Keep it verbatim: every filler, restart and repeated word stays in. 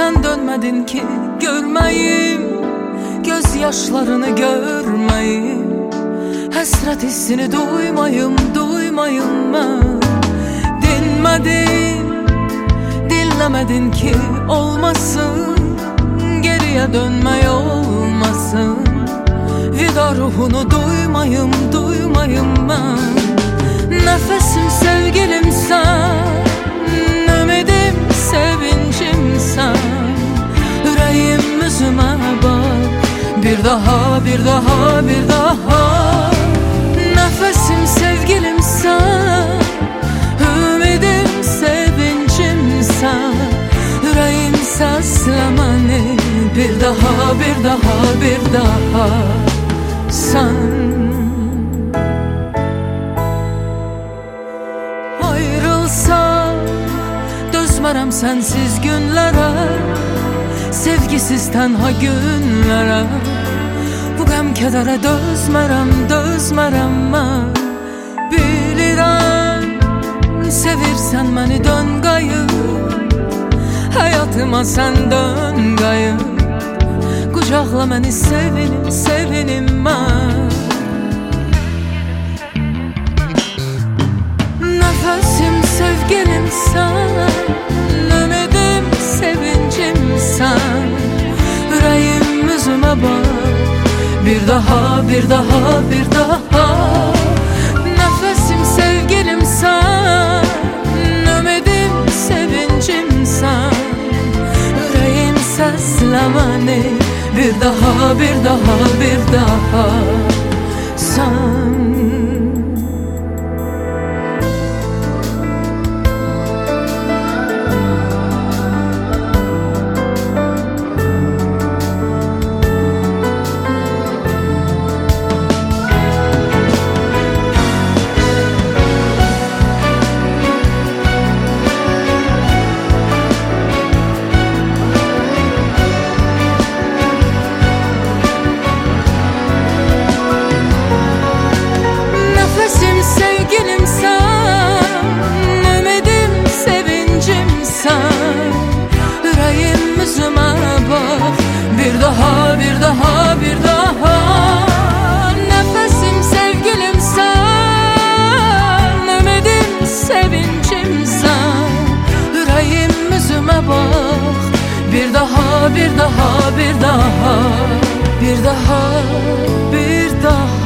Sen dönmedin ki görmeyim, gözyaşlarını görmeyim, hasret hissini duymayım, duymayım ben. Dinmedin, dinlemedin ki olmasın, geriye dönme olmasın. Vida ruhunu duymayım, duymayım ben. Nefesim sevgilim sen, ümidim sevincim sen. Yüreğim yüzüme bak, bir daha, bir daha, bir daha. Nefesim sevgilim sen, ümidim sevincim sen. Yüreğim seslemeni, bir daha, bir daha, bir daha sen. Ayrılsa dözmərəm sensiz günlərə, sevgisiz tənha günlərə. Bu qəm kədərə dözmərəm, dözmərəm mən. Bilirəm, sevirsən məni dön qayıb, həyatıma sən dön qayıb. Qucaqla məni sevinim, sevinim mən. Nefesim sevgilim sen, ümidim sevincim sen. Yüreğim yüzüme bak, bir daha, bir daha, bir daha. Nefesim sevgilim sen, ümidim sevincim sen. Yüreğim seslemeni, bir daha, bir daha, bir daha sen. Sevgilim sen, ümidim sevincim sen. Yüreğim yüzüme bak, bir daha, bir daha, bir daha. Nefesim sevgilim sen, ümidim sevincim sen. Yüreğim yüzüme bak, bir daha, bir daha, bir daha. Bir daha, bir daha.